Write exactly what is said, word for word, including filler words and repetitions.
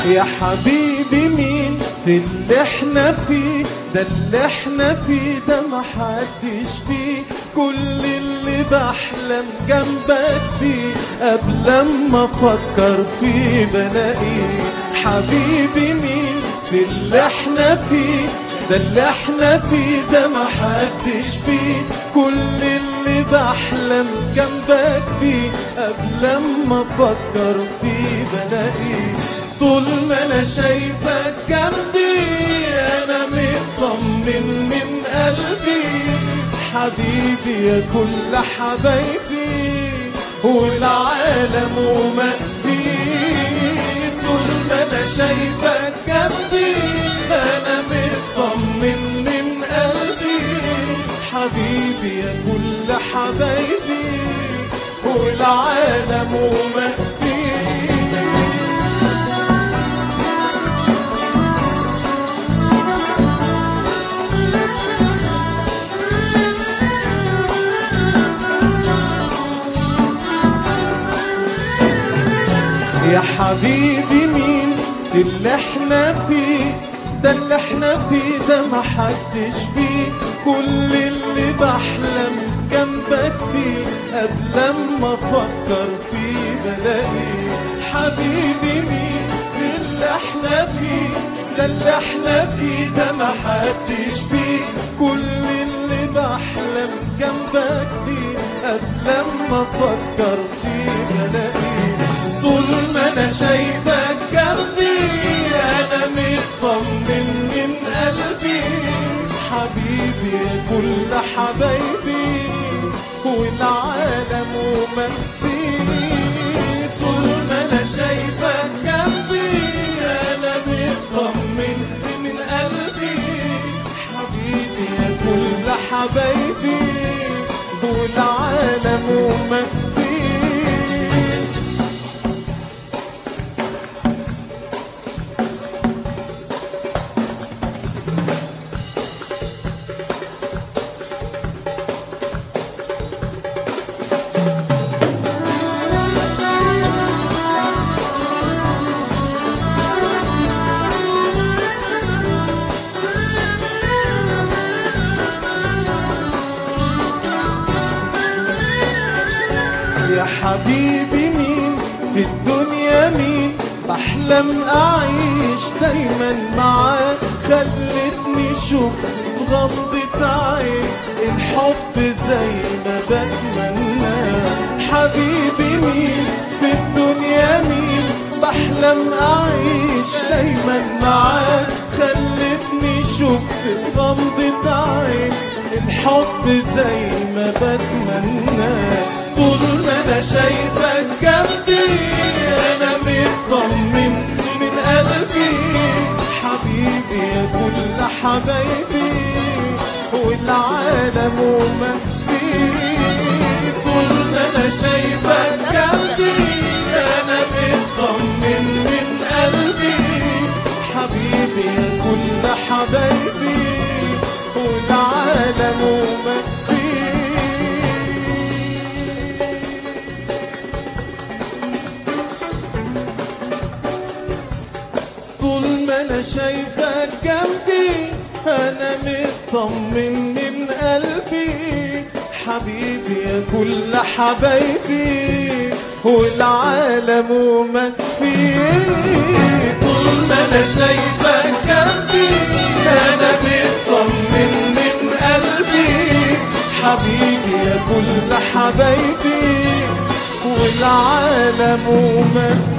يا حبيبي مين في اللي احنا فيه ده؟ اللي احنا فيه ده محدش فيه، كل اللي بحلم جنبك فيه قبل ما افكر فيه بلاقيه. حبيبي مين في اللي احنا فيه ده؟ اللي احنا فيه ده محدش فيه، كل اللي بحلم جنبك فيه قبل ما افكر فيه بلاقيه. طول ما انا شايفك جنبي انا مطمن من قلبي. حبيبي يا كل حبايبي والعالم وما فيه. طول ما انا شايفك جنبي انا مطمن من قلبي. حبيبي يا كل حبايبي والعالم وما فيه. يا حبيبي مين في اللي احنا فيه ده؟ اللي احنا فيه ده محدش فيه، كل اللي بحلم جنبك فيه قبل ما افكر فيه بلاقيه. حبيبي مين في اللي احنا فيه ده؟ اللي احنا فيه ده محدش فيه، كل اللي بحلم جنبك فيه قبل ما افكر فيه بلاقيه. طول ما انا شايفك جنبي انا مطمن من قلبي. حبيبي يا كل حبايبي والعالم وما فيه. طول ما انا شايفك جنبي انا مطمن من قلبي. حبيبي يا كل حبايبي والعالم وما فيه. يا حبيبي مين في الدنيا مين بحلم أعيش دايما معاك. خلتني شفت غمضة عين الحب زي ما بتمنى. حبيبي مين في الدنيا مين بحلم أعيش دايما معاك. خلتني شفت غمضة عين الحب زي ما بتمنى. طول ما انا شايفك جنبي انا مطمن من قلبي. حبيبي يا كل حبايبي والعالم وما فيه. طول ما انا شايفك جنبي انا مطمن من قلبي. حبيبي يا كل حبايبي والعالم وما فيه. طول ما انا شايفك جنبي انا مطمن من قلبي. حبيبي يا كل حبايبي والعالم وما فيه. طول ما انا شايفك جنبي انا مطمن من قلبي. حبيبي يا كل حبايبي والعالم وما